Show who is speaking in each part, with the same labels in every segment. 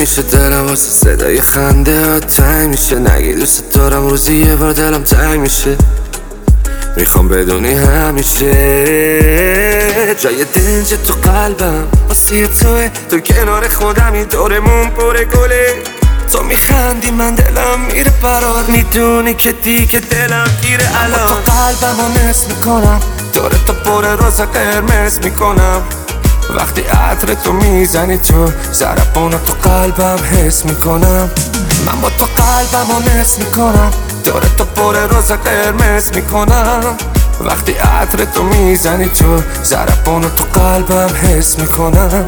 Speaker 1: میشه دلم واسه صدای خنده ها تنگ میشه. نگی دوست دارم روزی یه بار دلم تنگ میشه. میخوام بدونی همیشه جای دنج تو قلبم واسه توه. تو کنار خودمی دورمون پر گله. تو میخندی من دلم میره برات. میدونی که دیگه دلم گیره الان. تو قلبمو نصف میکنم دور تو پر روز قرمز میکنم. وقتی عطر تو میزنی تو ضربانو تو قلبم حس میکنم. من با تو قلبمو نصف میکنم دور تو پر روز قرمز میکنم. وقتی عطر تو میزنی تو ضربانو تو قلبم حس میکنم.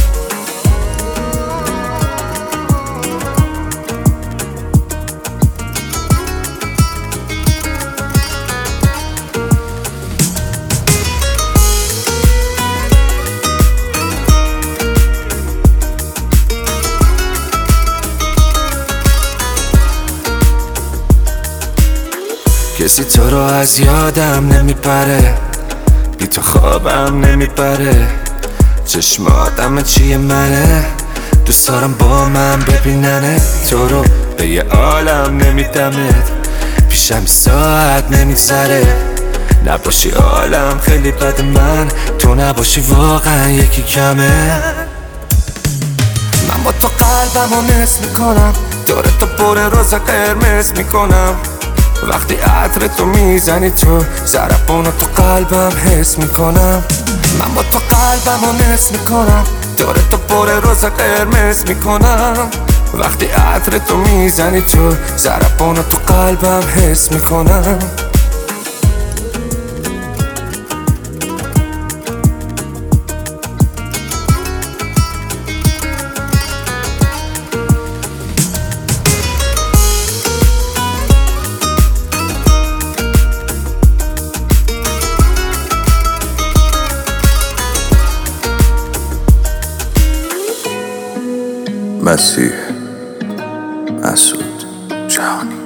Speaker 1: کسی تو رو از یادم نمیبره. بی تو خوابم نمیبره. چشماتم چیه منه. دوست دارم با من ببیننه. تو رو به یه عالم نمیدمت. پیشم ساعت نمیگذره. نباشی عالم خیلی بد من. تو نباشی واقعا یکی کمه. من با تو قلبمو نصف میکنم دور تو پر روز قرمز میکنم. وقتی عطر تو میزنی تو ضربانو تو قلبم حس میکنم. من با تو قلبمو نصف میکنم دور تو پر روز قرمز میکنم. وقتی عطر تو میزنی تو ضربانو تو قلبم حس میکنم.
Speaker 2: مسیح مسعود جهانی.